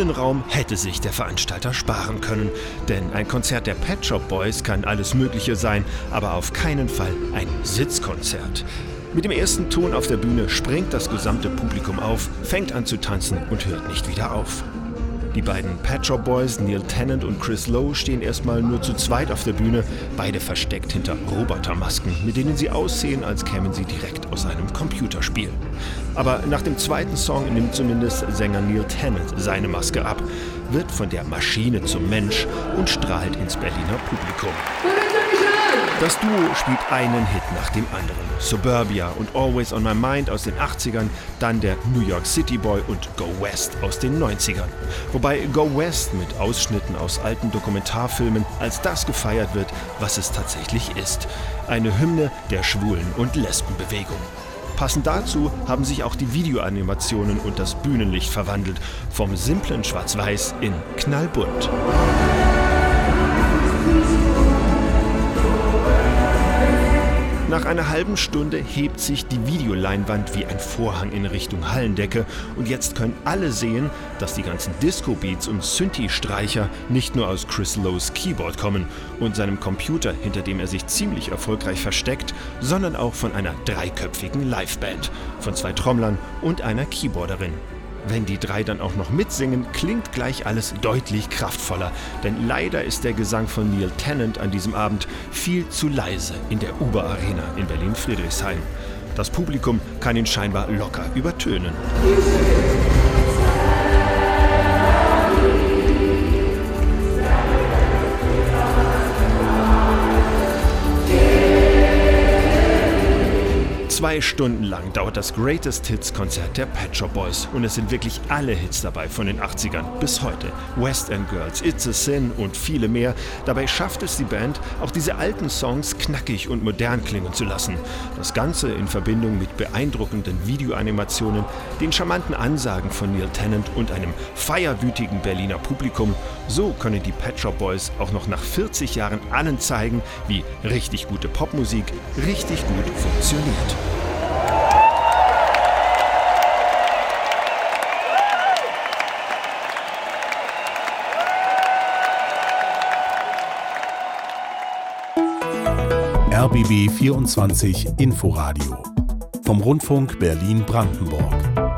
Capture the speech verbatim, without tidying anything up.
Innenraum hätte sich der Veranstalter sparen können. Denn ein Konzert der Pet Shop Boys kann alles Mögliche sein, aber auf keinen Fall ein Sitzkonzert. Mit dem ersten Ton auf der Bühne springt das gesamte Publikum auf, fängt an zu tanzen und hört nicht wieder auf. Die beiden Pet Shop Boys, Neil Tennant und Chris Lowe, stehen erstmal nur zu zweit auf der Bühne, beide versteckt hinter Robotermasken, mit denen sie aussehen, als kämen sie direkt aus einem Computerspiel. Aber nach dem zweiten Song nimmt zumindest Sänger Neil Tennant seine Maske ab, wird von der Maschine zum Mensch und strahlt ins Berliner Publikum. Das Duo spielt einen Hit nach dem anderen. Suburbia und Always on My Mind aus den achtzigern, dann der New York City Boy und Go West aus den neunzigern. Wobei Go West mit Ausschnitten aus alten Dokumentarfilmen als das gefeiert wird, was es tatsächlich ist. Eine Hymne der Schwulen- und Lesbenbewegung. Passend dazu haben sich auch die Videoanimationen und das Bühnenlicht verwandelt. Vom simplen Schwarz-Weiß in knallbunt. Nach einer halben Stunde hebt sich die Videoleinwand wie ein Vorhang in Richtung Hallendecke und jetzt können alle sehen, dass die ganzen Disco-Beats und Synthi-Streicher nicht nur aus Chris Lowes Keyboard kommen und seinem Computer, hinter dem er sich ziemlich erfolgreich versteckt, sondern auch von einer dreiköpfigen Liveband, von zwei Trommlern und einer Keyboarderin. Wenn die drei dann auch noch mitsingen, klingt gleich alles deutlich kraftvoller. Denn leider ist der Gesang von Neil Tennant an diesem Abend viel zu leise in der Uber Arena in Berlin-Friedrichshain. Das Publikum kann ihn scheinbar locker übertönen. Zwei Stunden lang dauert das Greatest Hits Konzert der Pet Shop Boys und es sind wirklich alle Hits dabei von den achtzigern bis heute. West End Girls, It's a Sin und viele mehr. Dabei schafft es die Band, auch diese alten Songs knackig und modern klingen zu lassen. Das Ganze in Verbindung mit beeindruckenden Videoanimationen, den charmanten Ansagen von Neil Tennant und einem feierwütigen Berliner Publikum. So können die Pet Shop Boys auch noch nach vierzig Jahren allen zeigen, wie richtig gute Popmusik richtig gut funktioniert. R B B vierundzwanzig Inforadio vom Rundfunk Berlin-Brandenburg.